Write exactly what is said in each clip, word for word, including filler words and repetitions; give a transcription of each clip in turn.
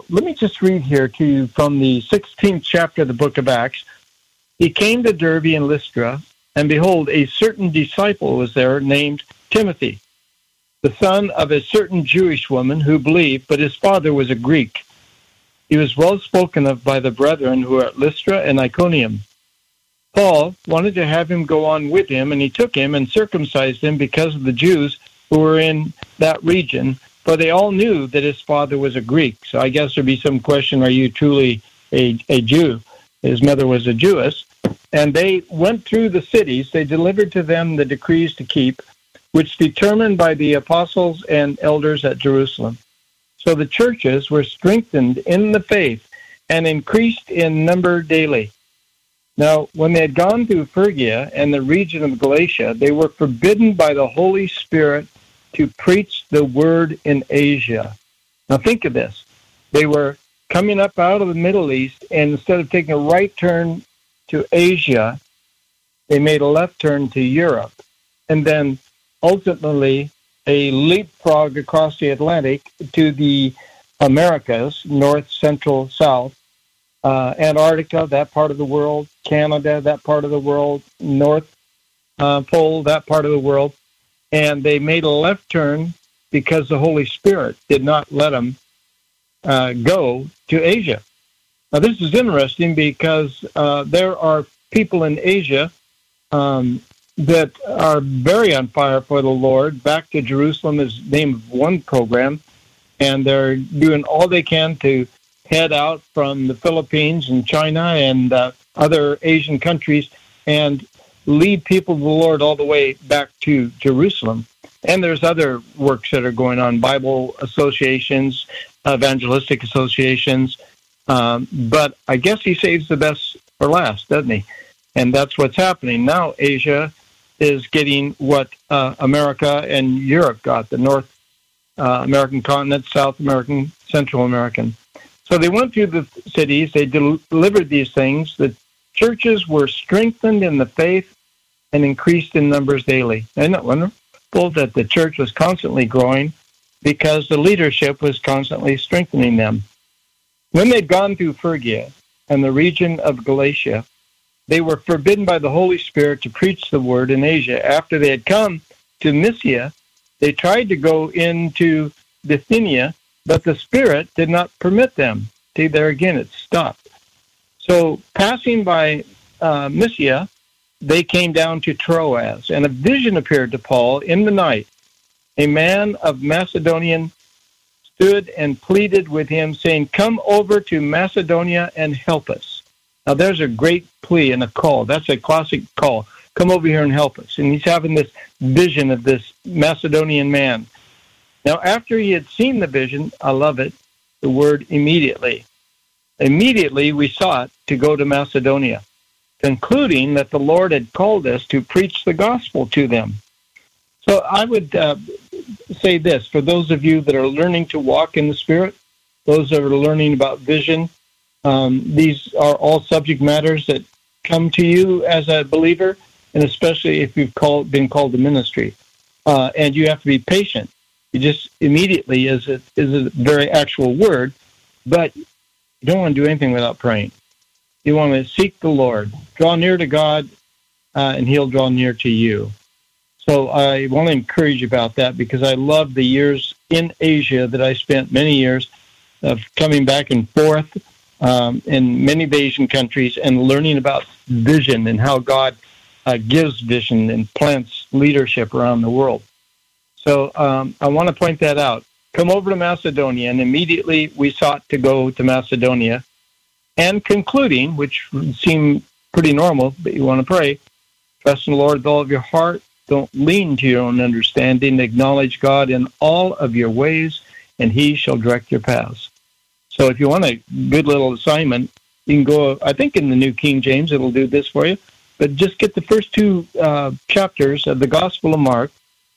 let me just read here to you from the sixteenth chapter of the book of Acts. He came to Derbe and Lystra, and behold, a certain disciple was there named Timothy, the son of a certain Jewish woman who believed, but his father was a Greek. He was well spoken of by the brethren who were at Lystra and Iconium. Paul wanted to have him go on with him, and he took him and circumcised him because of the Jews who were in that region, for they all knew that his father was a Greek. So I guess there'd be some question, are you truly a, a Jew? His mother was a Jewess. And they went through the cities. They delivered to them the decrees to keep, which determined by the apostles and elders at Jerusalem. So the churches were strengthened in the faith and increased in number daily. Now, when they had gone through Phrygia and the region of Galatia, they were forbidden by the Holy Spirit to preach the word in Asia. Now, think of this. They were coming up out of the Middle East, and instead of taking a right turn to Asia, they made a left turn to Europe, and then ultimately a leapfrog across the Atlantic to the Americas, north, central, south, Uh, Antarctica, that part of the world, Canada, that part of the world, North uh, Pole, that part of the world. And they made a left turn because the Holy Spirit did not let them uh, go to Asia. Now, this is interesting because uh, there are people in Asia um, that are very on fire for the Lord. Back to Jerusalem is the name of one program, and they're doing all they can to head out from the Philippines and China and uh, other Asian countries and lead people to the Lord all the way back to Jerusalem. And there's other works that are going on, Bible associations, evangelistic associations. Um, but I guess he saves the best for last, doesn't he? And that's what's happening. Now Asia is getting what uh, America and Europe got, the North uh, American continent, South American, Central American. So they went through the cities, they del- delivered these things. The churches were strengthened in the faith and increased in numbers daily. Isn't it wonderful that the church was constantly growing because the leadership was constantly strengthening them? When they'd gone through Phrygia and the region of Galatia, they were forbidden by the Holy Spirit to preach the word in Asia. After they had come to Mysia, they tried to go into Bithynia, but the Spirit did not permit them. See, there again, it stopped. So passing by uh, Mysia, they came down to Troas, and a vision appeared to Paul in the night. A man of Macedonian stood and pleaded with him, saying, "Come over to Macedonia and help us." Now, there's a great plea and a call. That's a classic call. Come over here and help us. And he's having this vision of this Macedonian man. Now, after he had seen the vision, I love it, the word immediately. Immediately we sought to go to Macedonia, concluding that the Lord had called us to preach the gospel to them. So I would uh, say this, for those of you that are learning to walk in the Spirit, those that are learning about vision, um, these are all subject matters that come to you as a believer, and especially if you've called, been called to ministry. Uh, and you have to be patient. You just immediately is a, is a very actual word, but you don't want to do anything without praying. You want to seek the Lord, draw near to God, uh, and He'll draw near to you. So I want to encourage you about that because I love the years in Asia that I spent, many years of coming back and forth um, in many of the Asian countries and learning about vision and how God uh, gives vision and plants leadership around the world. So um, I want to point that out. Come over to Macedonia, and immediately we sought to go to Macedonia, and concluding, which would seem pretty normal, but you want to pray, trust in the Lord with all of your heart, don't lean to your own understanding, acknowledge God in all of your ways, and He shall direct your paths. So if you want a good little assignment, you can go, I think in the New King James, it'll do this for you, but just get the first two uh, chapters of the Gospel of Mark,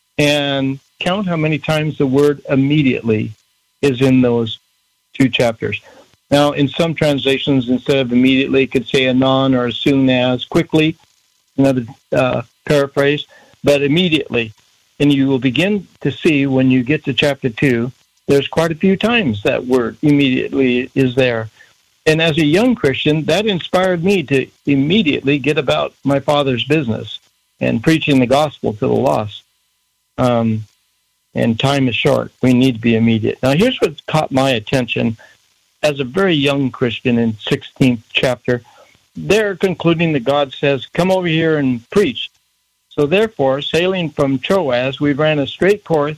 and count how many times the word immediately is in those two chapters. Now, in some translations, instead of immediately, it could say anon or as soon as, quickly, another uh, paraphrase, but immediately. And you will begin to see when you get to chapter two there's quite a few times that word immediately is there. And as a young Christian, that inspired me to immediately get about my Father's business and preaching the gospel to the lost. Um, and time is short. We need to be immediate. Now, here's what caught my attention as a very young Christian in sixteenth chapter. They're concluding that God says, come over here and preach. So therefore, sailing from Troas, we ran a straight course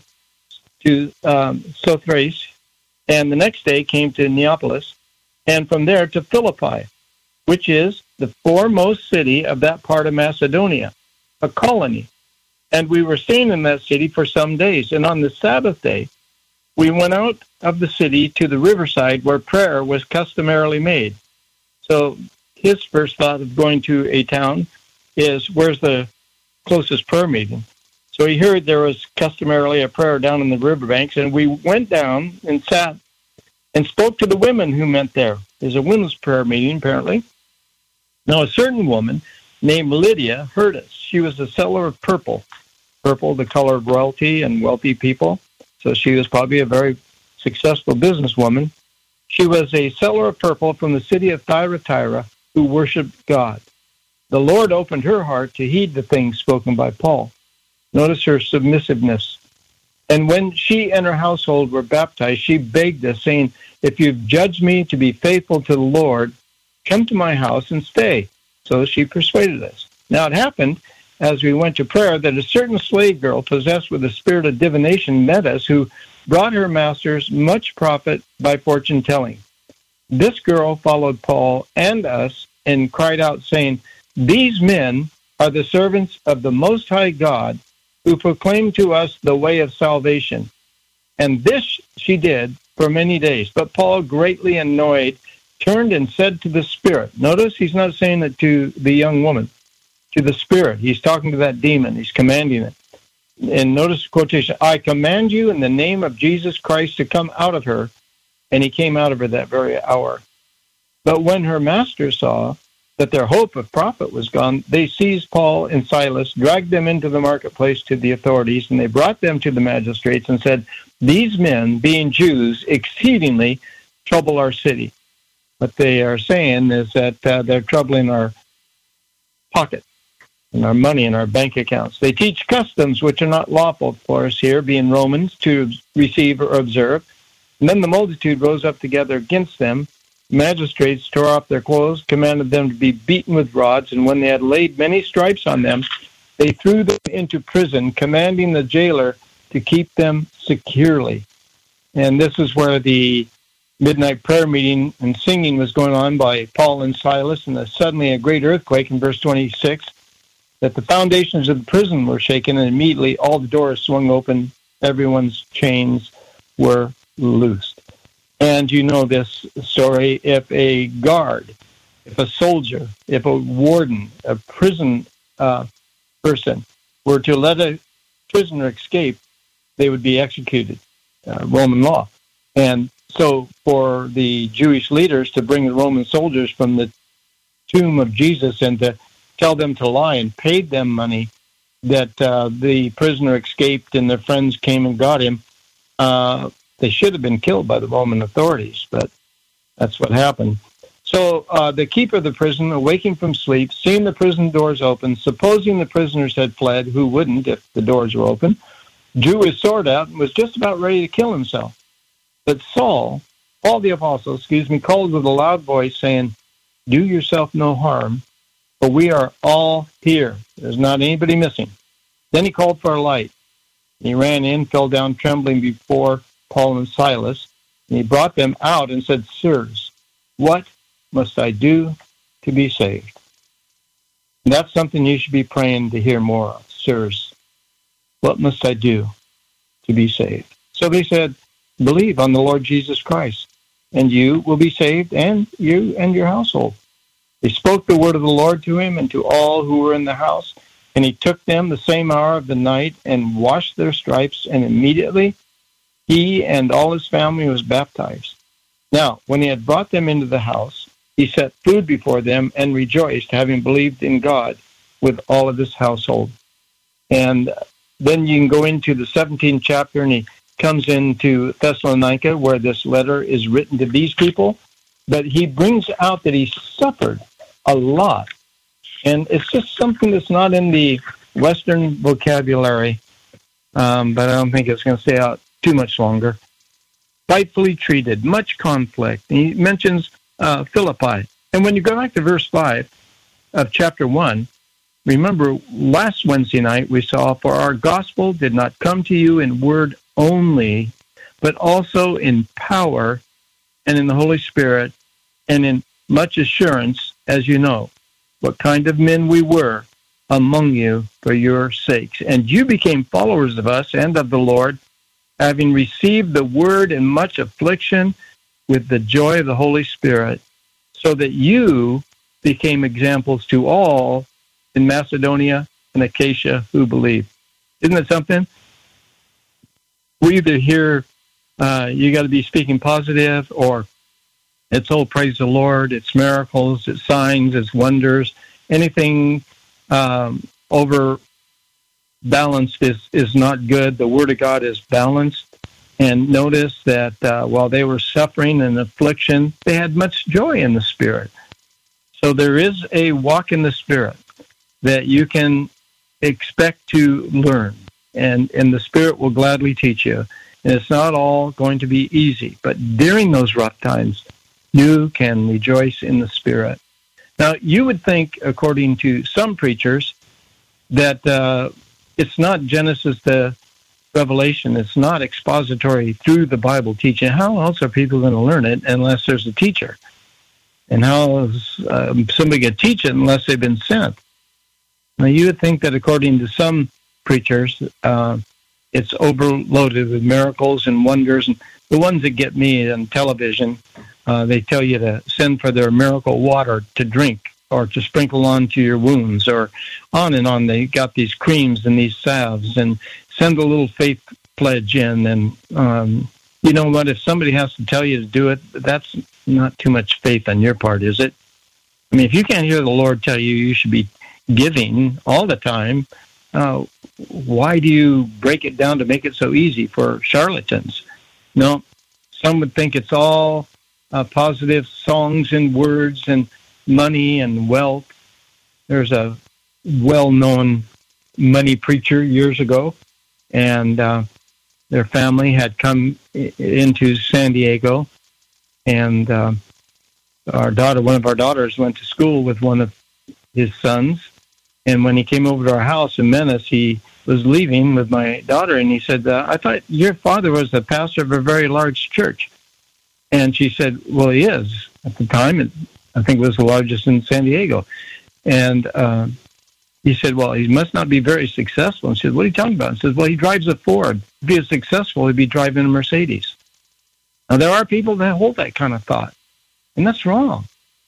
to um, Samothrace, and the next day came to Neapolis, and from there to Philippi, which is the foremost city of that part of Macedonia, a colony. And we were staying in that city for some days. And on the Sabbath day, we went out of the city to the riverside where prayer was customarily made. So his first thought of going to a town is, where's the closest prayer meeting? So he heard there was customarily a prayer down in the riverbanks, and we went down and sat and spoke to the women who met there. There's a women's prayer meeting, apparently. Now, a certain woman named Lydia heard us. She was a seller of purple. Purple, the color of royalty and wealthy people. So she was probably a very successful businesswoman. She was a seller of purple from the city of Thyatira who worshipped God. The Lord opened her heart to heed the things spoken by Paul. Notice her submissiveness. And when she and her household were baptized, she begged us, saying, if you've judged me to be faithful to the Lord, come to my house and stay. So she persuaded us. Now it happened, as we went to prayer, that a certain slave girl possessed with the spirit of divination met us, who brought her masters much profit by fortune telling. This girl followed Paul and us and cried out, saying, these men are the servants of the Most High God, who proclaim to us the way of salvation. And this she did for many days. But Paul, greatly annoyed, turned and said to the Spirit. Notice he's not saying it to the young woman, to the Spirit. He's talking to that demon. He's commanding it. And notice the quotation, I command you in the name of Jesus Christ to come out of her. And he came out of her that very hour. But when her master saw that their hope of profit was gone, they seized Paul and Silas, dragged them into the marketplace to the authorities, and they brought them to the magistrates and said, these men, being Jews, exceedingly trouble our city. What they are saying is that uh, they're troubling our pocket and our money and our bank accounts. They teach customs which are not lawful for us here, being Romans, to receive or observe. And then the multitude rose up together against them. Magistrates tore off their clothes, commanded them to be beaten with rods, and when they had laid many stripes on them, they threw them into prison, commanding the jailer to keep them securely. And this is where the midnight prayer meeting and singing was going on by Paul and Silas, and suddenly a great earthquake in verse twenty-six, that the foundations of the prison were shaken, and immediately all the doors swung open, everyone's chains were loosed. And you know this story, if a guard, if a soldier, if a warden, a prison uh, person were to let a prisoner escape, they would be executed, uh, Roman law. And so for the Jewish leaders to bring the Roman soldiers from the tomb of Jesus and to tell them to lie and paid them money that uh, the prisoner escaped and their friends came and got him, uh, they should have been killed by the Roman authorities, but that's what happened. So uh, the keeper of the prison, awaking from sleep, seeing the prison doors open, supposing the prisoners had fled, who wouldn't if the doors were open, drew his sword out and was just about ready to kill himself. But Saul, Paul the apostle, excuse me, called with a loud voice, saying, do yourself no harm, for we are all here. There's not anybody missing. Then he called for a light. He ran in, fell down trembling before Paul and Silas, and he brought them out and said, sirs, what must I do to be saved? And that's something you should be praying to hear more of. Sirs, what must I do to be saved? So they said, believe on the Lord Jesus Christ, and you will be saved, and you and your household. They spoke the word of the Lord to him and to all who were in the house, and he took them the same hour of the night and washed their stripes, and immediately he and all his family was baptized. Now, when he had brought them into the house, he set food before them and rejoiced, having believed in God with all of his household. And then you can go into the seventeenth chapter, and he comes into Thessalonica, where this letter is written to these people, but he brings out that he suffered a lot. And it's just something that's not in the Western vocabulary, um, but I don't think it's going to stay out too much longer. Spitefully treated, much conflict. And he mentions uh, Philippi. And when you go back to verse five of chapter one, remember last Wednesday night we saw, for our gospel did not come to you in word only, but also in power and in the Holy Spirit and in much assurance, as you know, what kind of men we were among you for your sakes. And you became followers of us and of the Lord, having received the word in much affliction with the joy of the Holy Spirit, so that you became examples to all in Macedonia and Achaia who believe. Isn't it something? We either hear uh, you got to be speaking positive, or it's, oh, praise the Lord, it's miracles, it's signs, it's wonders. Anything um, over balanced is, is not good. The Word of God is balanced. And notice that uh, while they were suffering and affliction, they had much joy in the Spirit. So there is a walk in the Spirit that you can expect to learn, and, and the Spirit will gladly teach you. And it's not all going to be easy, but during those rough times, you can rejoice in the Spirit. Now, you would think, according to some preachers, that uh, it's not Genesis to Revelation. It's not expository through the Bible teaching. How else are people going to learn it unless there's a teacher? And how is um, somebody going to teach it unless they've been sent? Now, you would think that according to some preachers, uh, it's overloaded with miracles and wonders. And the ones that get me on television, uh, they tell you to send for their miracle water to drink or to sprinkle onto your wounds, or on and on. They got these creams and these salves, and send a little faith pledge in. And um, you know what? If somebody has to tell you to do it, that's not too much faith on your part, is it? I mean, if you can't hear the Lord tell you you should be giving all the time, uh, why do you break it down to make it so easy for charlatans? No, some would think it's all uh, positive songs and words and money and wealth. There's a well-known money preacher years ago, and uh, their family had come I- into San Diego, and uh, our daughter, one of our daughters, went to school with one of his sons. And when he came over to our house in Menace, he was leaving with my daughter, and he said, uh, I thought your father was the pastor of a very large church. And she said, well, he is. At the time, it, I think it was the largest in San Diego. And uh, he said, well, he must not be very successful. And she said, what are you talking about? He says, well, he drives a Ford. If he was successful, he'd be driving a Mercedes. Now, there are people that hold that kind of thought, and that's wrong.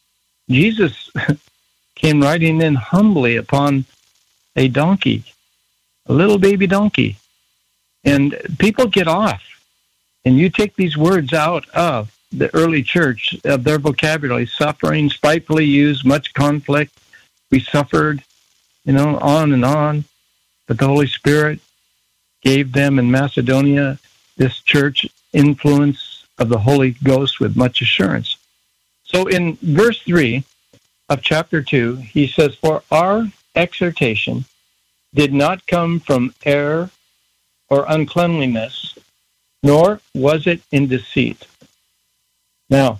Jesus came riding in humbly upon a donkey, a little baby donkey. And people get off. And you take these words out of the early church, of their vocabulary: suffering, spitefully used, much conflict. We suffered, you know, on and on. But the Holy Spirit gave them in Macedonia, this church, influence of the Holy Ghost with much assurance. So in verse three of chapter two, he says, for our exhortation did not come from error or uncleanliness, nor was it in deceit. Now,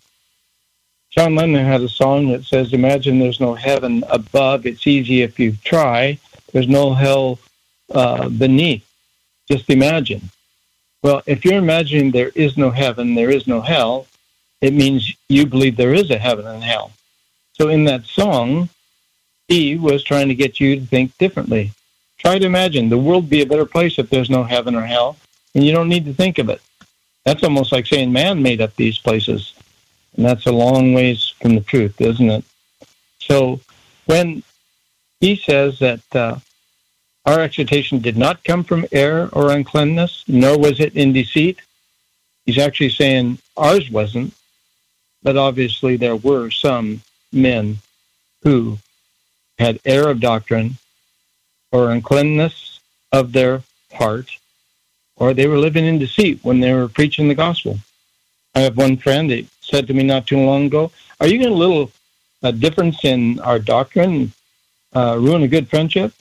John Lennon had a song that says, imagine there's no heaven above. It's easy if you try. There's no hell uh, beneath. Just imagine. Well, if you're imagining there is no heaven, there is no hell, it means you believe there is a heaven and hell. So in that song, he was trying to get you to think differently. Try to imagine the world would be a better place if there's no heaven or hell, and you don't need to think of it. That's almost like saying man made up these places, and that's a long ways from the truth, isn't it? So when he says that uh, our exhortation did not come from error or uncleanness, nor was it in deceit, he's actually saying ours wasn't, but obviously there were some men who had error of doctrine or uncleanness of their heart or they were living in deceit when they were preaching the gospel. I have one friend that said to me not too long ago, "Are you going to little a difference in our doctrine uh, ruin a good friendship?"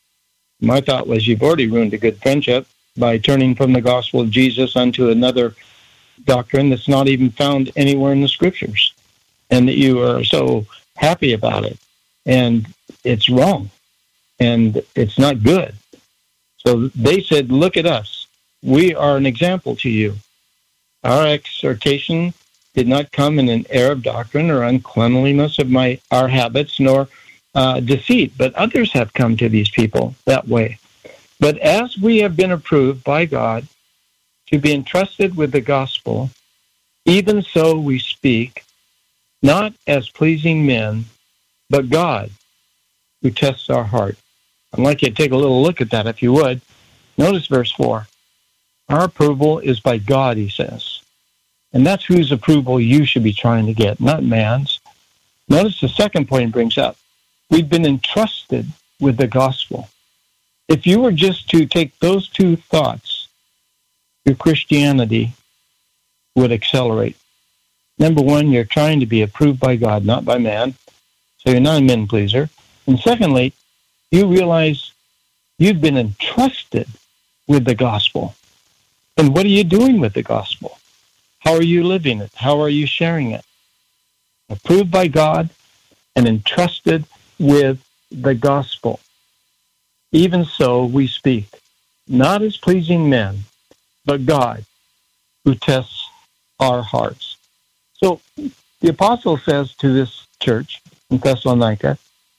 My thought was, you've already ruined a good friendship by turning from the gospel of Jesus unto another doctrine that's not even found anywhere in the scriptures, and that you are so happy about it. And it's wrong, and it's not good. So they said, look at us. We are an example to you. Our exhortation did not come in an air of doctrine or uncleanliness of my our habits, nor uh, deceit, but others have come to these people that way. But as we have been approved by God to be entrusted with the gospel, even so we speak, not as pleasing men, but God, who tests our heart. I'd like you to take a little look at that, if you would. Notice verse four. Our approval is by God, he says. And that's whose approval you should be trying to get, not man's. Notice the second point he brings up. We've been entrusted with the gospel. If you were just to take those two thoughts, your Christianity would accelerate. Number one, you're trying to be approved by God, not by man. So you're not a men pleaser. And secondly, you realize you've been entrusted with the gospel. And what are you doing with the gospel? How are you living it? How are you sharing it? Approved by God and entrusted with the gospel. Even so we speak, not as pleasing men, but God, who tests our hearts. So the apostle says to this church in Thessalonica,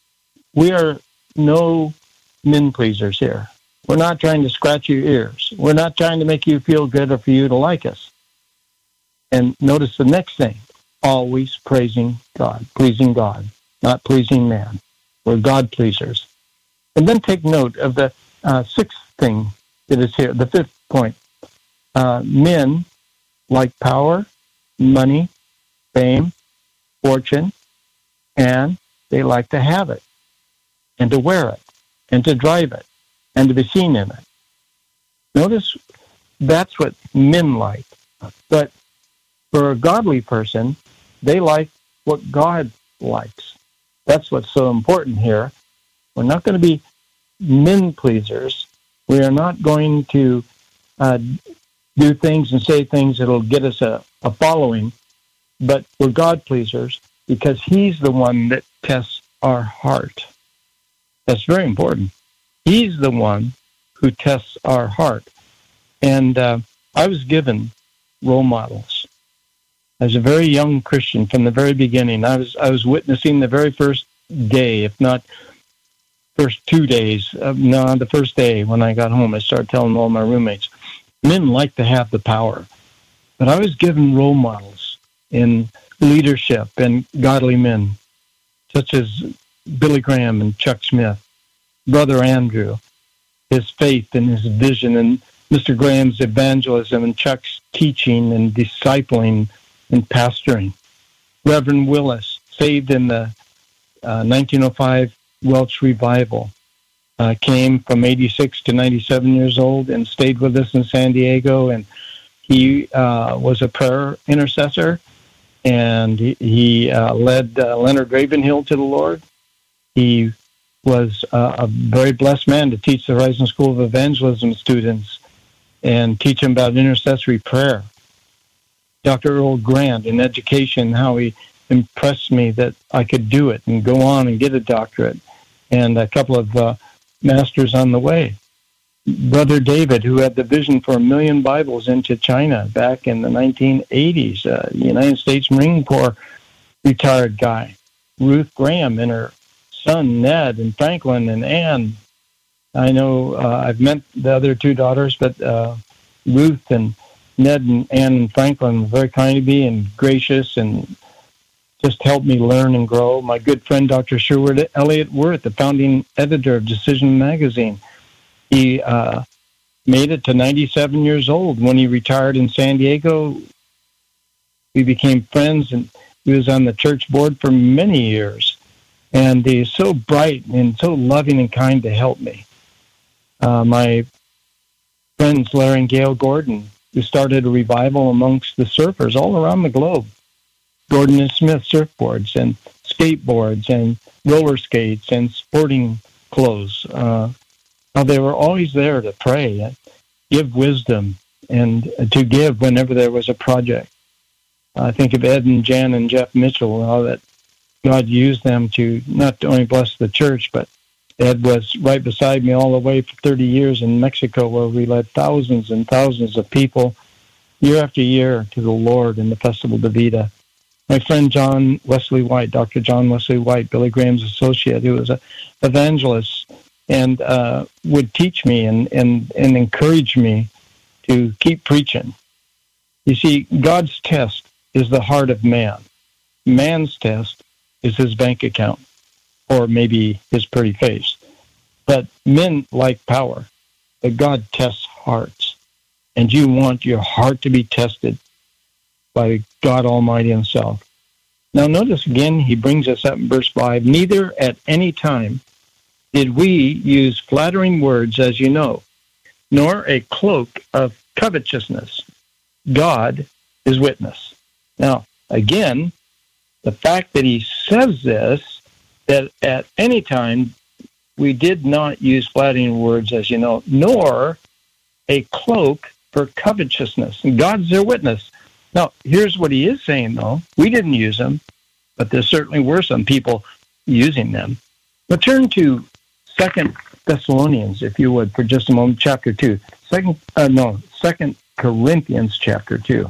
we are no men pleasers here. We're not trying to scratch your ears. We're not trying to make you feel good or for you to like us. And notice the next thing, always praising God, pleasing God, not pleasing man. We're God pleasers. And then take note of the uh, sixth thing that is here, the fifth point. Uh, men like power, money, fame, fortune, and they like to have it, and to wear it, and to drive it, and to be seen in it. Notice that's what men like. But for a godly person, they like what God likes. That's what's so important here. We're not going to be men pleasers. We are not going to uh, do things and say things that will get us a, a following, but we're God pleasers because he's the one that tests our heart. That's very important. He's the one who tests our heart. And uh, I was given role models. As a very young Christian from the very beginning, I was I was witnessing the very first day, if not first two days. Uh, no, the first day when I got home, I started telling all my roommates, men like to have the power. But I was given role models in leadership and godly men, such as Billy Graham and Chuck Smith, Brother Andrew, his faith and his vision, and Mister Graham's evangelism and Chuck's teaching and discipling and pastoring. Reverend Willis, saved in the uh, nineteen oh five Welsh revival, uh, came from eighty-six to ninety-seven years old and stayed with us in San Diego. And he uh, was a prayer intercessor, and he, he uh, led uh, Leonard Ravenhill to the Lord. He was uh, a very blessed man to teach the Horizon School of Evangelism students and teach them about intercessory prayer. Doctor Earl Grant in education, how he impressed me that I could do it and go on and get a doctorate, and a couple of uh, masters on the way. Brother David, who had the vision for a million Bibles into China back in the nineteen eighties, uh, United States Marine Corps retired guy. Ruth Graham and her son Ned and Franklin and Ann. I know uh, I've met the other two daughters, but uh, Ruth and Ned and Ann and Franklin were very kind to me and gracious and just helped me learn and grow. My good friend, Doctor Sherwood Elliott Worth, the founding editor of Decision Magazine, he uh, made it to ninety-seven years old. When he retired in San Diego, we became friends, and he was on the church board for many years. And he's so bright and so loving and kind to help me. Uh, my friends Larry and Gail Gordon, who started a revival amongst the surfers all around the globe. Gordon and Smith surfboards and skateboards and roller skates and sporting clothes. Uh, well, they were always there to pray, give wisdom, and to give whenever there was a project. I think of Ed and Jan and Jeff Mitchell, how that God used them to not only bless the church, but Ed was right beside me all the way for thirty years in Mexico, where we led thousands and thousands of people year after year to the Lord in the Festival de Vida. My friend John Wesley White, Doctor John Wesley White, Billy Graham's associate, who was an evangelist and uh, would teach me and, and, and encourage me to keep preaching. You see, God's test is the heart of man. Man's test is his bank account, or maybe his pretty face. But men like power, but God tests hearts. And you want your heart to be tested by God Almighty himself. Now notice again, he brings us up in verse five, neither at any time did we use flattering words, as you know, nor a cloak of covetousness. God is witness. Now, again, the fact that he says this, that at any time we did not use flattering words, as you know, nor a cloak for covetousness. And God's their witness. Now, here's what he is saying, though. We didn't use them, but there certainly were some people using them. But turn to Second Thessalonians, if you would, for just a moment, chapter two. Second, uh, no, Second Corinthians, chapter two.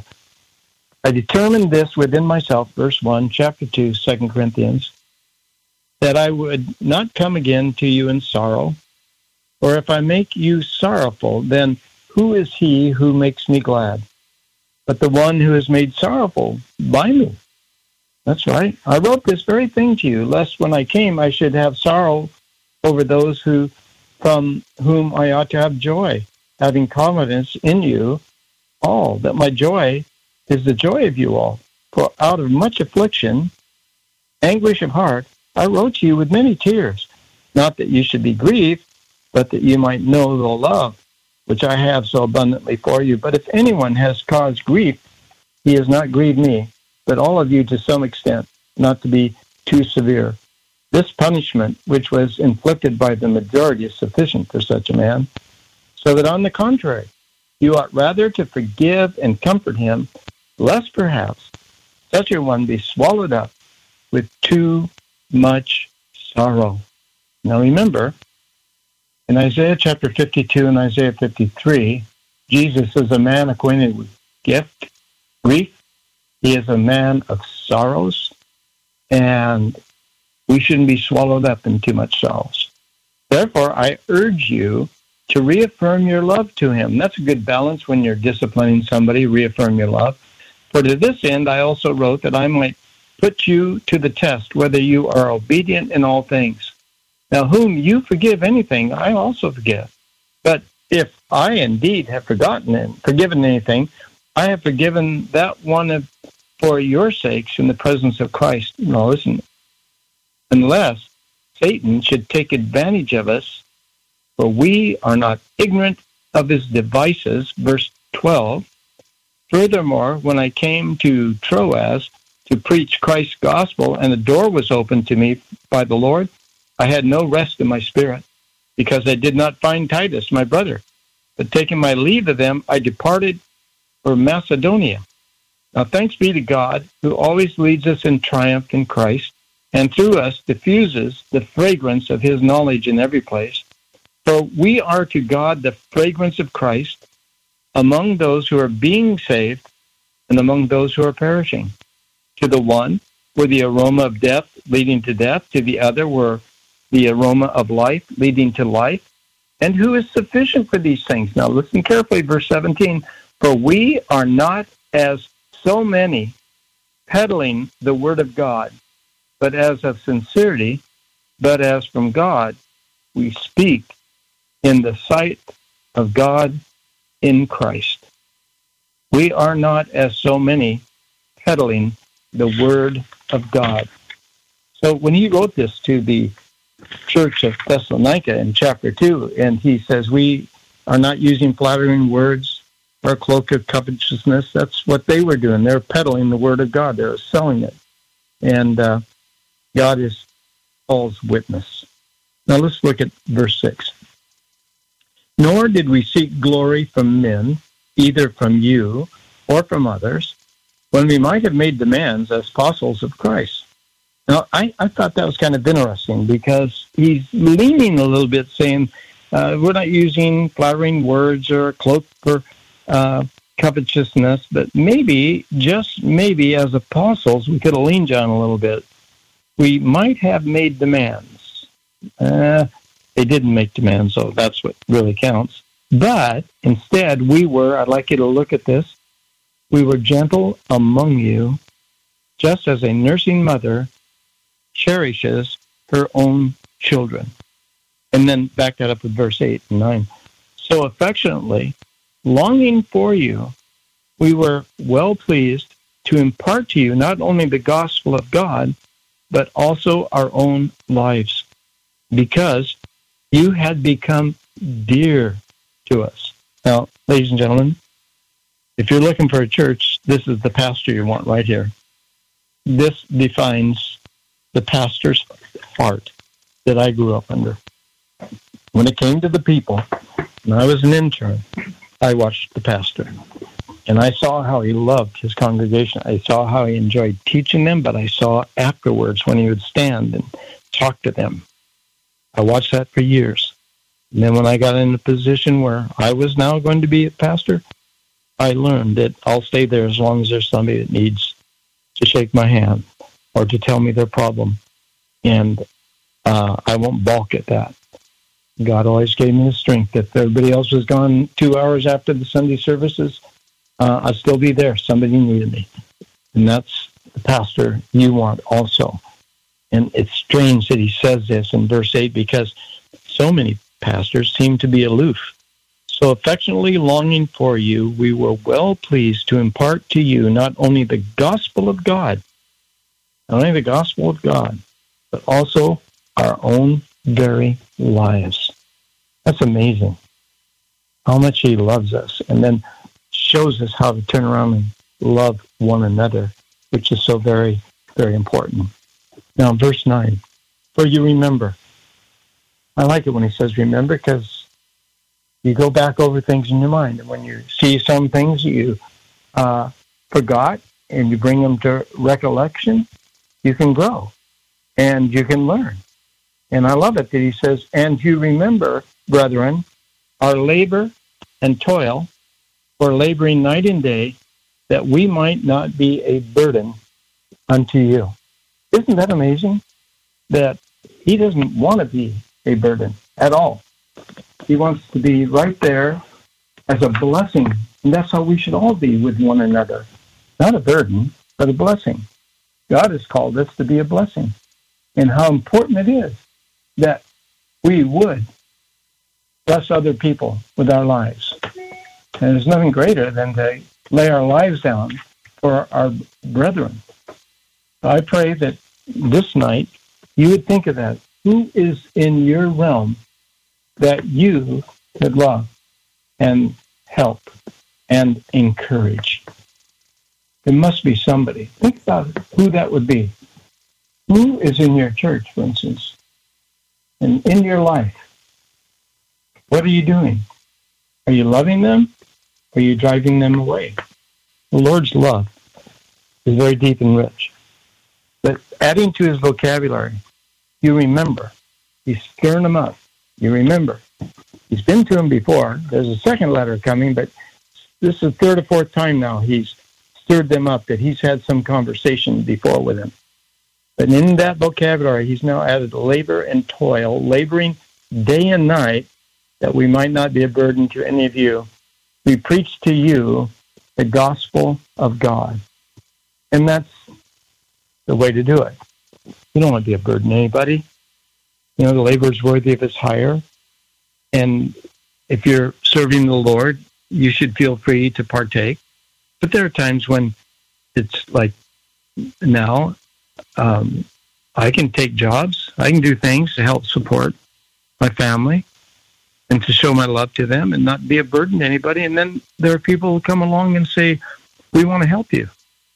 I determined this within myself, verse one, chapter two, Second Corinthians, that I would not come again to you in sorrow, or if I make you sorrowful, then who is he who makes me glad? But the one who is made sorrowful by me. That's right. I wrote this very thing to you, lest when I came I should have sorrow over those who, from whom I ought to have joy, having confidence in you all, that my joy is the joy of you all. For out of much affliction, anguish of heart, I wrote to you with many tears, not that you should be grieved, but that you might know the love which I have so abundantly for you. But if anyone has caused grief, he has not grieved me, but all of you to some extent, not to be too severe. This punishment, which was inflicted by the majority, is sufficient for such a man, so that on the contrary, you ought rather to forgive and comfort him, lest perhaps such a one be swallowed up with too much sorrow. Now remember, in Isaiah chapter fifty-two and Isaiah fifty-three, Jesus is a man acquainted with gift, grief. He is a man of sorrows, and we shouldn't be swallowed up in too much sorrows. Therefore, I urge you to reaffirm your love to him. That's a good balance when you're disciplining somebody, reaffirm your love. For to this end, I also wrote that I might put you to the test, whether you are obedient in all things. Now, whom you forgive anything, I also forgive. But if I indeed have forgotten and forgiven anything, I have forgiven that one of, for your sakes in the presence of Christ. No, listen, unless Satan should take advantage of us, for we are not ignorant of his devices. Verse twelve. Furthermore, when I came to Troas to preach Christ's gospel, and the door was opened to me by the Lord, I had no rest in my spirit, because I did not find Titus, my brother. But taking my leave of them, I departed for Macedonia. Now thanks be to God, who always leads us in triumph in Christ, and through us diffuses the fragrance of his knowledge in every place. For we are to God the fragrance of Christ among those who are being saved and among those who are perishing. To the one were the aroma of death leading to death, to the other were the aroma of life leading to life. And who is sufficient for these things? Now listen carefully, verse seventeen. For we are not as so many peddling the word of God, but as of sincerity, but as from God, we speak in the sight of God in Christ. We are not as so many peddling the word of God. So when he wrote this to the church of Thessalonica in chapter two, and he says, we are not using flattering words or a cloak of covetousness. That's what they were doing. They're peddling the word of God. They're selling it. And uh, God is Paul's witness. Now let's look at verse six. Nor did we seek glory from men, either from you or from others, when we might have made demands as apostles of Christ. Now, I, I thought that was kind of interesting because he's leaning a little bit, saying uh, we're not using flattering words or a cloak for uh, covetousness, but maybe, just maybe, as apostles, we could have leaned on a little bit. We might have made demands. Uh, they didn't make demands, so that's what really counts. But instead, we were, I'd like you to look at this, we were gentle among you, just as a nursing mother cherishes her own children. And then back that up with verse eight and nine. So affectionately, longing for you, we were well pleased to impart to you not only the gospel of God, but also our own lives, because you had become dear to us. Now, ladies and gentlemen, if you're looking for a church, this is the pastor you want right here. This defines the pastor's heart that I grew up under. When it came to the people, when I was an intern, I watched the pastor. And I saw how he loved his congregation. I saw how he enjoyed teaching them, but I saw afterwards when he would stand and talk to them. I watched that for years. And then when I got in a position where I was now going to be a pastor, I learned that I'll stay there as long as there's somebody that needs to shake my hand or to tell me their problem. And uh, I won't balk at that. God always gave me the strength. If everybody else was gone two hours after the Sunday services, uh, I'd still be there. Somebody needed me. And that's the pastor you want also. And it's strange that he says this in verse eight because so many pastors seem to be aloof. So affectionately longing for you, we were well pleased to impart to you not only the gospel of God, not only the gospel of God, but also our own very lives. That's amazing. How much he loves us, and then shows us how to turn around and love one another, which is so very, very important. Now, verse nine, for you remember. I like it when he says remember, because you go back over things in your mind, and when you see some things you uh, forgot and you bring them to recollection, you can grow and you can learn. And I love it that he says, and you remember, brethren, our labor and toil, for laboring night and day, that we might not be a burden unto you. Isn't that amazing? That he doesn't want to be a burden at all. He wants to be right there as a blessing. And that's how we should all be with one another. Not a burden, but a blessing. God has called us to be a blessing. And how important it is that we would bless other people with our lives. And there's nothing greater than to lay our lives down for our brethren. I pray that this night you would think of that. Who is in your realm that you could love and help and encourage? There must be somebody. Think about who that would be. Who is in your church, for instance, and in your life? What are you doing? Are you loving them? Or are you driving them away? The Lord's love is very deep and rich. But adding to his vocabulary, you remember. He's stirring them up. You remember. He's been to them before. There's a second letter coming, but this is the third or fourth time now he's stirred them up, that he's had some conversation before with them. But in that vocabulary, he's now added labor and toil, laboring day and night, that we might not be a burden to any of you. We preach to you the gospel of God. And that's the way to do it. You don't want to be a burden to anybody. You know, the labor is worthy of his hire. And if you're serving the Lord, you should feel free to partake. But there are times when it's like now, um, I can take jobs. I can do things to help support my family. and to show my love to them and not be a burden to anybody. And then there are people who come along and say, we want to help you.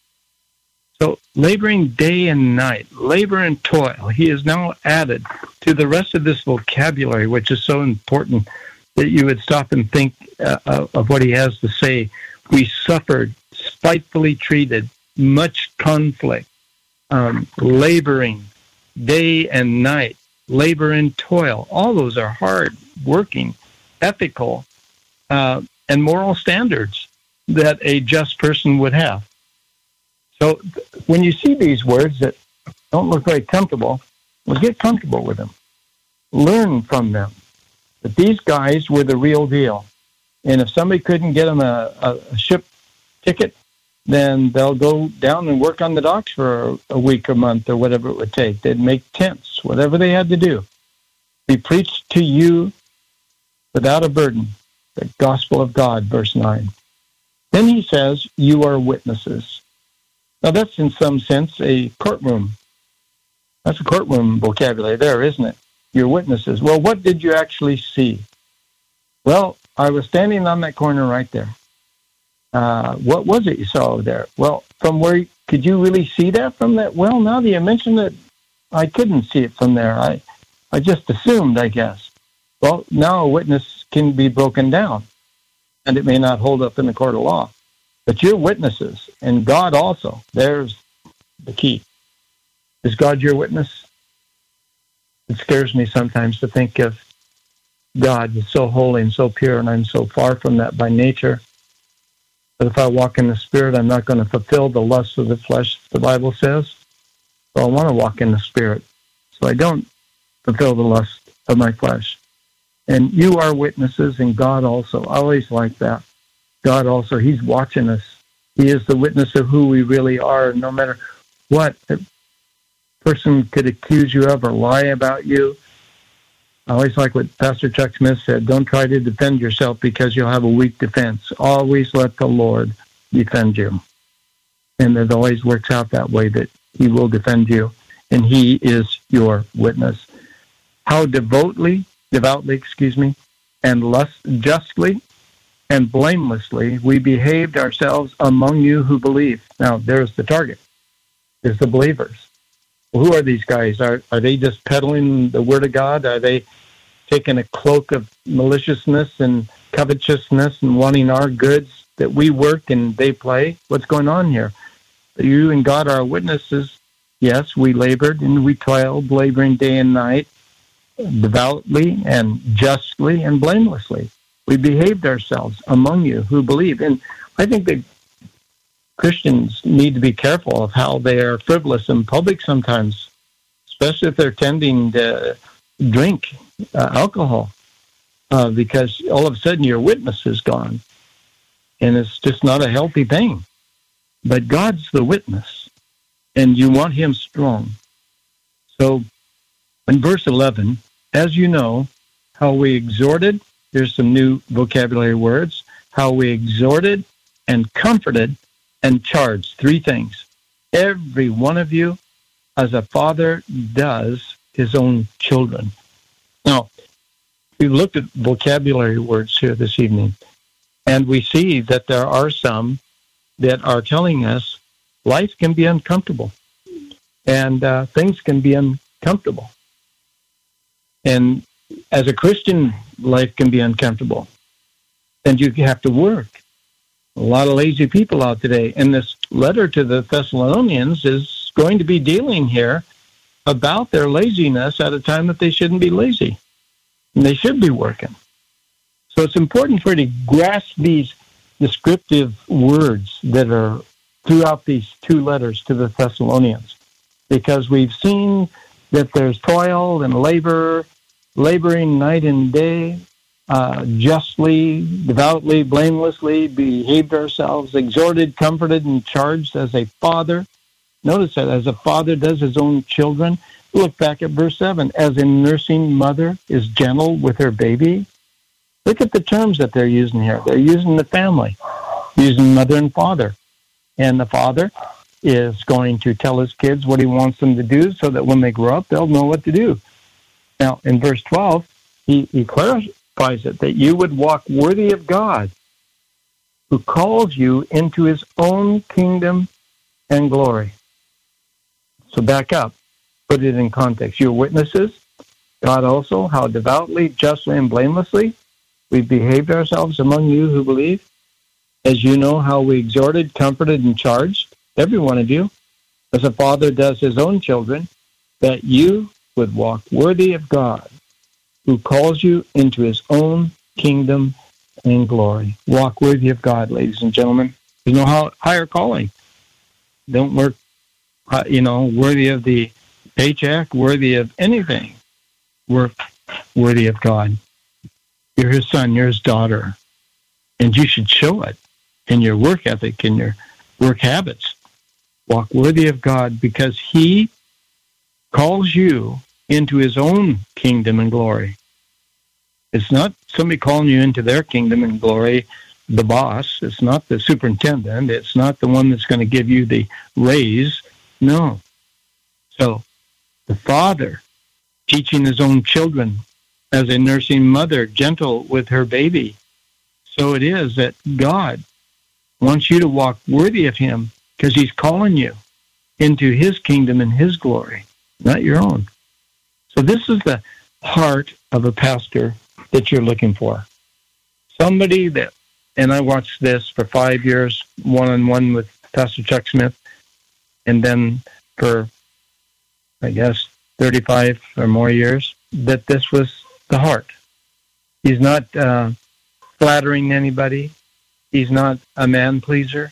So laboring day and night, labor and toil, he is now added to the rest of this vocabulary, which is so important that you would stop and think uh, of what he has to say. We suffered, spitefully treated, much conflict, um, laboring day and night, labor and toil. All those are hard working, ethical, uh, and moral standards that a just person would have. So th- when you see these words that don't look very comfortable, well, get comfortable with them. Learn from them. But these guys were the real deal. And if somebody couldn't get them a, a, a ship ticket, then they'll go down and work on the docks for a, a week or month or whatever it would take. They'd make tents, whatever they had to do. We preached to you without a burden, the gospel of God, verse nine. Then he says, you are witnesses. Now that's in some sense a courtroom. That's a courtroom vocabulary there, isn't it? You're witnesses. Well, what did you actually see? Well, I was standing on that corner right there. Uh, what was it you saw over there? Well, from where, could you really see that from that? Well, now that you mentioned it, I couldn't see it from there. I, I just assumed, I guess. Well, now a witness can be broken down, and it may not hold up in the court of law. But you're witnesses, and God also. There's the key. Is God your witness? It scares me sometimes to think of God is so holy and so pure, and I'm so far from that by nature. But if I walk in the Spirit, I'm not going to fulfill the lusts of the flesh, the Bible says. So I want to walk in the Spirit, so I don't fulfill the lust of my flesh. And you are witnesses, and God also. I always like that. God also, he's watching us. He is the witness of who we really are, no matter what a person could accuse you of or lie about you. I always like what Pastor Chuck Smith said, don't try to defend yourself because you'll have a weak defense. Always let the Lord defend you. And it always works out that way, that he will defend you, and he is your witness. How devoutly, devoutly, excuse me, and lust, justly, and blamelessly we behaved ourselves among you who believe. Now, there's the target, is the believers. Well, who are these guys? Are are they just peddling the word of God? Are they taking a cloak of maliciousness and covetousness and wanting our goods that we work and they play? What's going on here? You and God are witnesses. Yes, we labored and we toiled, laboring day and night, devoutly and justly and blamelessly. We behaved ourselves among you who believe. And I think that Christians need to be careful of how they are frivolous in public sometimes, especially if they're tending to drink uh, alcohol, uh, because all of a sudden your witness is gone. And it's just not a healthy thing. But God's the witness, and you want him strong. So in verse eleven, as you know, how we exhorted, here's some new vocabulary words, how we exhorted and comforted and charged. Three things. Every one of you, as a father does his own children. Now, we looked at vocabulary words here this evening, and we see that there are some that are telling us life can be uncomfortable, and uh, things can be uncomfortable. And as a Christian, life can be uncomfortable, and you have to work. A lot of lazy people out today. And this letter to the Thessalonians is going to be dealing here about their laziness at a time that they shouldn't be lazy. And they should be working. So it's important for you to grasp these descriptive words that are throughout these two letters to the Thessalonians, because we've seen that there's toil and labor, laboring night and day, uh, justly, devoutly, blamelessly, behaved ourselves, exhorted, comforted, and charged as a father. Notice that as a father does his own children. Look back at verse seven. As a nursing mother is gentle with her baby. Look at the terms that they're using here. They're using the family, using mother and father. And the father is going to tell his kids what he wants them to do so that when they grow up, they'll know what to do. Now, in verse twelve, he, he clar- testifies it, that you would walk worthy of God, who calls you into his own kingdom and glory. So back up, put it in context. You're witnesses, God also, how devoutly, justly, and blamelessly we've behaved ourselves among you who believe, as you know how we exhorted, comforted, and charged every one of you, as a father does his own children, that you would walk worthy of God, who calls you into his own kingdom and glory. Walk worthy of God, ladies and gentlemen. There's no higher calling. Don't work, you know, worthy of the paycheck, worthy of anything. Work worthy of God. You're his son, you're his daughter, and you should show it in your work ethic, in your work habits. Walk worthy of God because he calls you into his own kingdom and glory. It's not somebody calling you into their kingdom and glory, the boss. It's not the superintendent. It's not the one that's going to give you the raise. No. So the father teaching his own children as a nursing mother, gentle with her baby. So it is that God wants you to walk worthy of him because he's calling you into his kingdom and his glory, not your own. So this is the heart of a pastor that you're looking for. Somebody that, and I watched this for five years, one-on-one with Pastor Chuck Smith, and then for, I guess, thirty-five or more years, that this was the heart. He's not uh, flattering anybody. He's not a man-pleaser.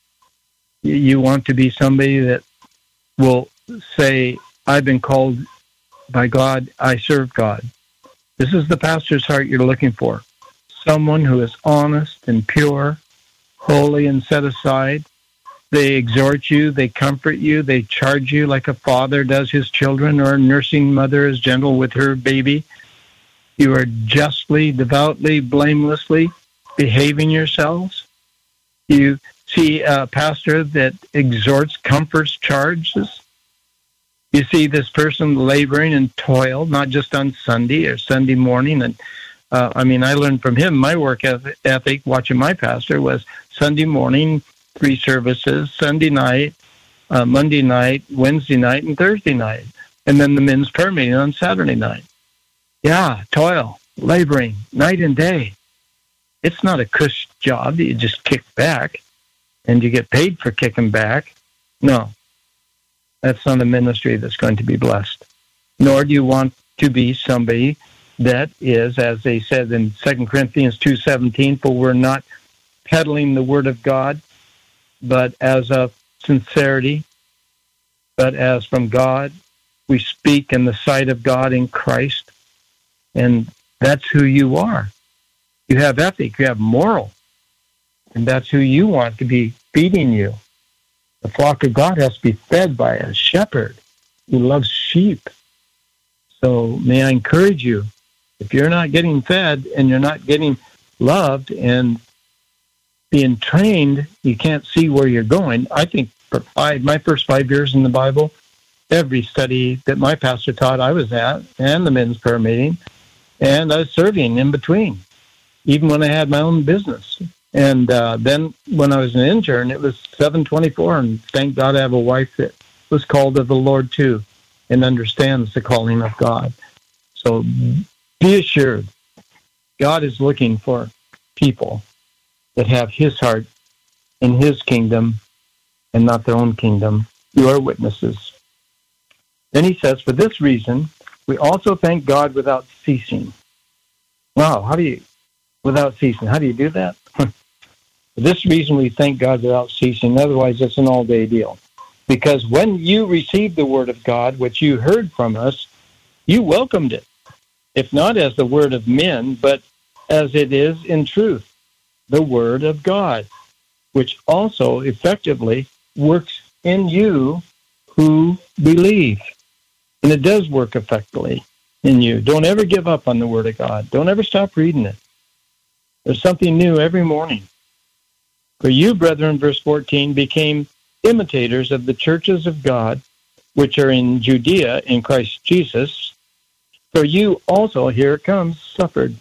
You want to be somebody that will say, I've been called by God, I serve God. This is the pastor's heart you're looking for. Someone who is honest and pure, holy and set aside. They exhort you, they comfort you, they charge you like a father does his children, or a nursing mother is gentle with her baby. You are justly, devoutly, blamelessly behaving yourselves. You see a pastor that exhorts, comforts, charges. You see this person laboring and toil, not just on Sunday or Sunday morning. And uh, I mean, I learned from him, my work ethic, watching my pastor, was Sunday morning, three services, Sunday night, uh, Monday night, Wednesday night, and Thursday night. And then the men's prayer meeting on Saturday night. Yeah, toil, laboring, night and day. It's not a cush job that you just kick back and you get paid for kicking back. No. That's not a ministry that's going to be blessed. Nor do you want to be somebody that is, as they said in Second Corinthians two seventeen, for we're not peddling the word of God, but as of sincerity, but as from God. We speak in the sight of God in Christ, and that's who you are. You have ethic, you have moral, and that's who you want to be feeding you. The flock of God has to be fed by a shepherd who loves sheep. So may I encourage you, if you're not getting fed and you're not getting loved and being trained, you can't see where you're going. I think for five, my first five years in the Bible, every study that my pastor taught I was at, and the men's prayer meeting, and I was serving in between, even when I had my own business. And uh, then when I was an intern, it was seven twenty-four, and thank God I have a wife that was called of the Lord too and understands the calling of God. So be assured, God is looking for people that have his heart in his kingdom and not their own kingdom. You are witnesses. Then he says, for this reason, we also thank God without ceasing. Wow, how do you, without ceasing, how do you do that? For this reason, we thank God without ceasing. Otherwise, it's an all-day deal. Because when you received the word of God, which you heard from us, you welcomed it. If not as the word of men, but as it is in truth, the word of God, which also effectively works in you who believe. And it does work effectively in you. Don't ever give up on the word of God. Don't ever stop reading it. There's something new every morning. For you, brethren, verse fourteen, became imitators of the churches of God, which are in Judea in Christ Jesus. For you also, here it comes, suffered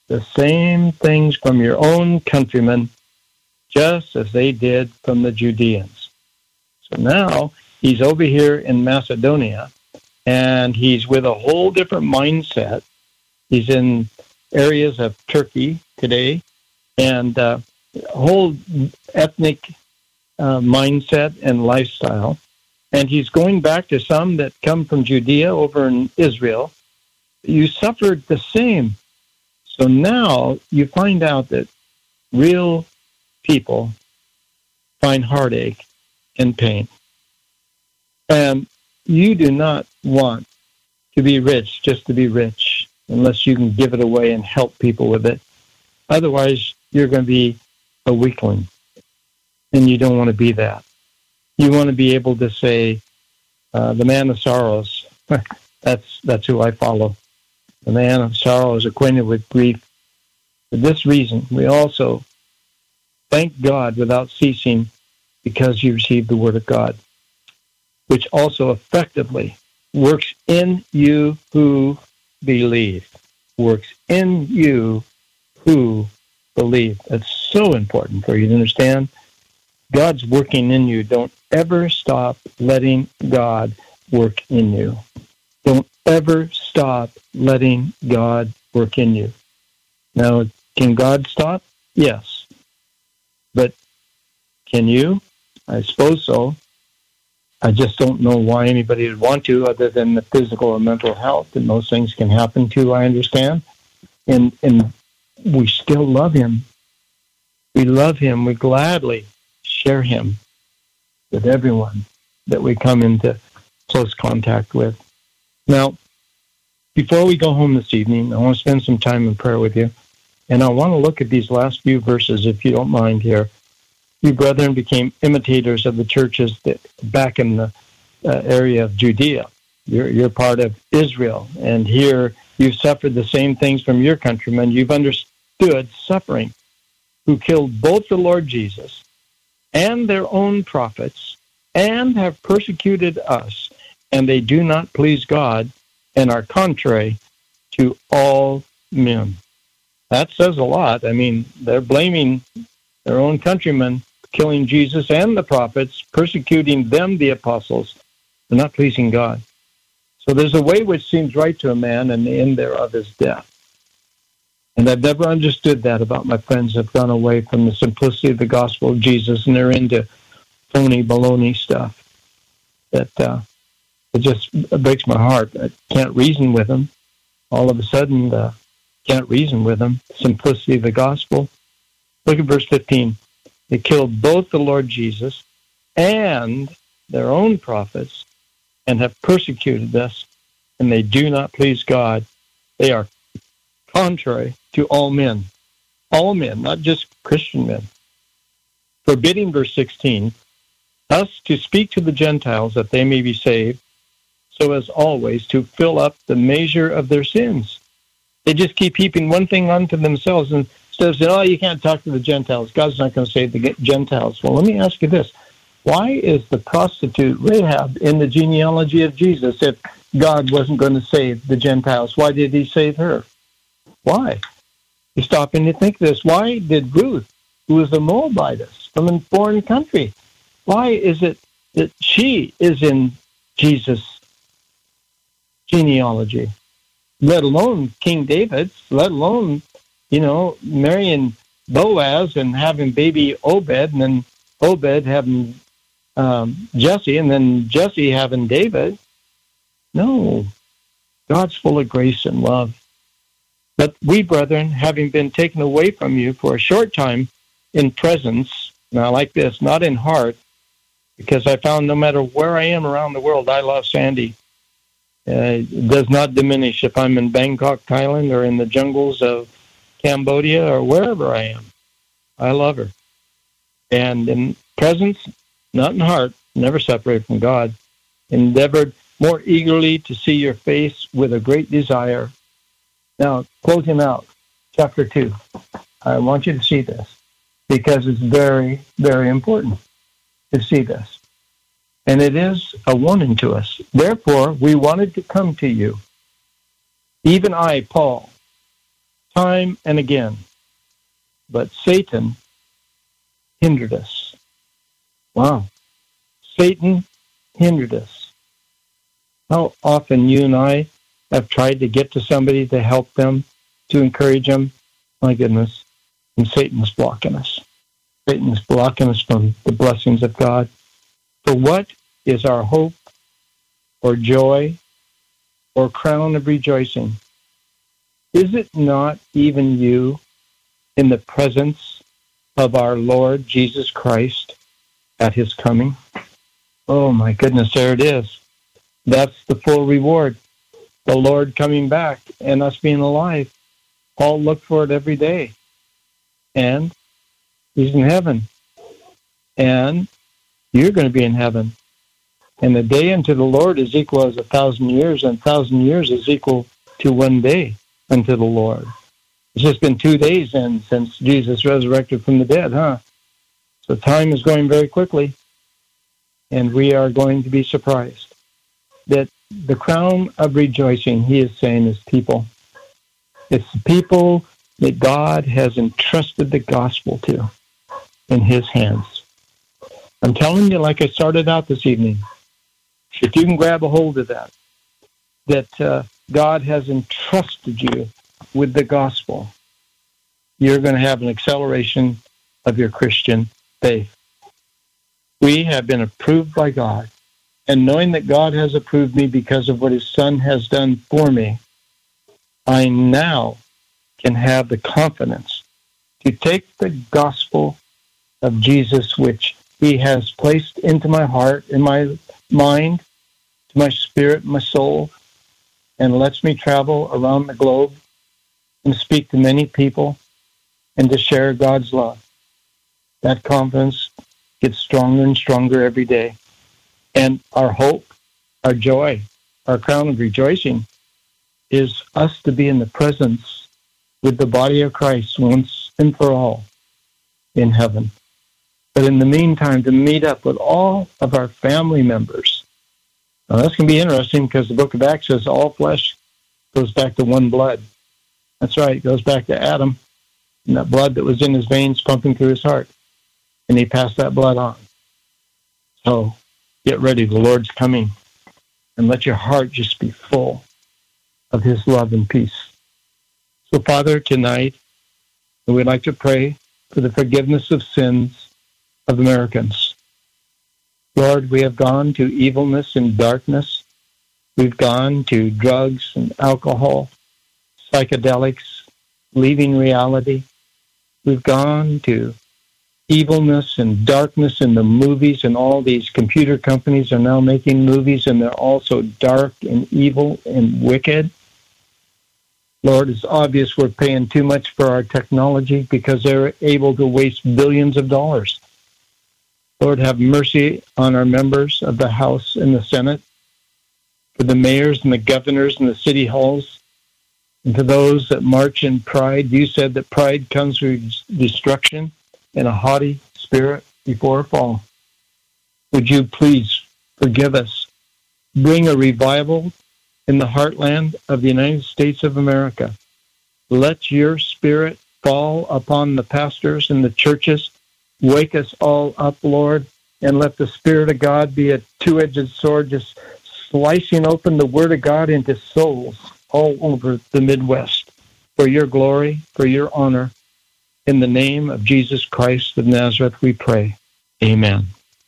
the same things from your own countrymen, just as they did from the Judeans. So now he's over here in Macedonia, and he's with a whole different mindset. He's in areas of Turkey today, and uh, whole ethnic uh, mindset and lifestyle. And he's going back to some that come from Judea over in Israel. You suffered the same. So now you find out that real people find heartache and pain. And you do not want to be rich just to be rich unless you can give it away and help people with it. Otherwise, you're going to be a weakling, and you don't want to be that. You want to be able to say, uh, the man of sorrows, that's that's who I follow. The man of sorrow is acquainted with grief. For this reason, we also thank God without ceasing, because you received the word of God, which also effectively works in you who believe. Works in you who believe. That's so important for you to understand. God's working in you. Don't ever stop letting God work in you. Don't ever stop letting God work in you. Now, can God stop? Yes. But can you? I suppose so. I just don't know why anybody would want to, other than the physical or mental health, and those things can happen too, I understand. And and we still love him. We love him. We gladly share him with everyone that we come into close contact with. Now, before we go home this evening, I want to spend some time in prayer with you. And I want to look at these last few verses, if you don't mind here. You brethren became imitators of the churches that back in the uh, area of Judea. You're, you're part of Israel. And here you've suffered the same things from your countrymen. You've understood suffering, who killed both the Lord Jesus and their own prophets, and have persecuted us. And they do not please God, and are contrary to all men. That says a lot. I mean, they're blaming their own countrymen, killing Jesus and the prophets, persecuting them, the apostles. They're not pleasing God. So there's a way which seems right to a man, and the end thereof is death. And I've never understood that about my friends that have gone away from the simplicity of the gospel of Jesus, and they're into phony baloney stuff. That uh, it just it breaks my heart. I can't reason with them. All of a sudden, uh, can't reason with them. Simplicity of the gospel. Look at verse fifteen. They killed both the Lord Jesus and their own prophets, and have persecuted us, and they do not please God. They are contrary to all men. All men, not just Christian men. Forbidding, verse sixteen, us to speak to the Gentiles that they may be saved, so as always to fill up the measure of their sins. They just keep heaping one thing onto themselves, and instead of saying, oh, you can't talk to the Gentiles. God's not going to save the Gentiles. Well, let me ask you this. Why is the prostitute Rahab in the genealogy of Jesus if God wasn't going to save the Gentiles? Why did he save her? Why? You stop and you think this. Why did Ruth, who was a Moabitess from a foreign country, why is it that she is in Jesus' genealogy? Let alone King David, let alone, you know, marrying Boaz and having baby Obed, and then Obed having um, Jesse, and then Jesse having David. No, God's full of grace and love. But we, brethren, having been taken away from you for a short time in presence, now like this, not in heart, because I found no matter where I am around the world, I love Sandy. Uh, it does not diminish if I'm in Bangkok, Thailand, or in the jungles of Cambodia, or wherever I am. I love her. And in presence, not in heart, never separate from God. Endeavored more eagerly to see your face with a great desire. Now, closing out, chapter two. I want you to see this, because it's very, very important to see this. And it is a warning to us. Therefore, we wanted to come to you, even I, Paul, time and again. But Satan hindered us. Wow. Satan hindered us. How often you and I have tried to get to somebody to help them, to encourage them. My goodness. And Satan's blocking us. Satan's blocking us from the blessings of God. For what is our hope or joy or crown of rejoicing? Is it not even you in the presence of our Lord Jesus Christ at his coming? Oh my goodness, there it is. That's the full reward. The Lord coming back and us being alive. All look for it every day. And he's in heaven. And you're going to be in heaven. And a day unto the Lord is equal as a thousand years, and a thousand years is equal to one day unto the Lord. It's just been two days then since Jesus resurrected from the dead, huh? So time is going very quickly, and we are going to be surprised that the crown of rejoicing, he is saying, is people. It's the people that God has entrusted the gospel to in his hands. I'm telling you, like I started out this evening, if you can grab a hold of that, that uh, God has entrusted you with the gospel, you're going to have an acceleration of your Christian faith. We have been approved by God, and knowing that God has approved me because of what his Son has done for me, I now can have the confidence to take the gospel of Jesus, which he has placed into my heart, in my mind, to my spirit, my soul, and lets me travel around the globe and speak to many people and to share God's love. That confidence gets stronger and stronger every day. And our hope, our joy, our crown of rejoicing is us to be in the presence with the body of Christ once and for all in heaven. But in the meantime, to meet up with all of our family members. Now, that's going to be interesting because the book of Acts says all flesh goes back to one blood. That's right. It goes back to Adam and that blood that was in his veins pumping through his heart. And he passed that blood on. So get ready. The Lord's coming. And let your heart just be full of his love and peace. So, Father, tonight, we'd like to pray for the forgiveness of sins of Americans. Lord, we have gone to evilness and darkness. We've gone to drugs and alcohol, psychedelics, leaving reality. We've gone to evilness and darkness in the movies, and all these computer companies are now making movies, and they're all so dark and evil and wicked. Lord, it's obvious we're paying too much for our technology because they're able to waste billions of dollars. Lord, have mercy on our members of the House and the Senate, for the mayors and the governors and the city halls, and to those that march in pride. You said that pride comes with destruction and a haughty spirit before a fall. Would you please forgive us? Bring a revival in the heartland of the United States of America. Let your spirit fall upon the pastors and the churches. Wake us all up, Lord, and let the Spirit of God be a two-edged sword, just slicing open the Word of God into souls all over the Midwest. For your glory, for your honor, in the name of Jesus Christ of Nazareth, we pray. Amen.